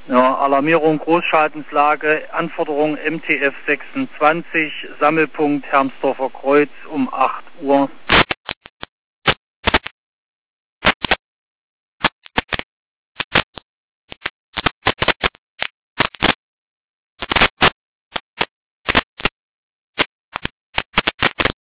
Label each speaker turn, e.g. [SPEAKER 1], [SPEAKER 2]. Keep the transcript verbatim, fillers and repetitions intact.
[SPEAKER 1] Ja, Alarmierung, Großschadenslage, Anforderung M T F sechsundzwanzig, Sammelpunkt Hermsdorfer Kreuz um acht Uhr.